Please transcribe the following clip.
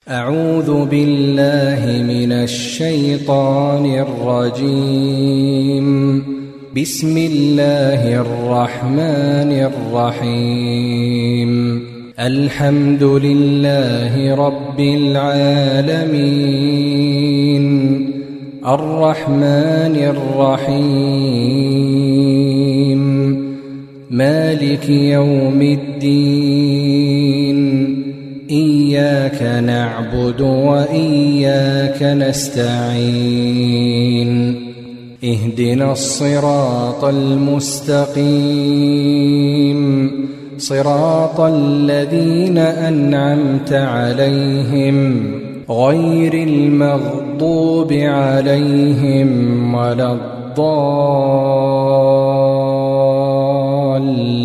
أعوذ بالله من الشيطان الرجيم. بسم الله الرحمن الرحيم. الحمد لله رب العالمين الرحمن الرحيم مالك يوم الدين إياك نعبد وإياك نستعين اهدنا الصراط المستقيم صراط الذين أنعمت عليهم غير المغضوب عليهم ولا الضالين.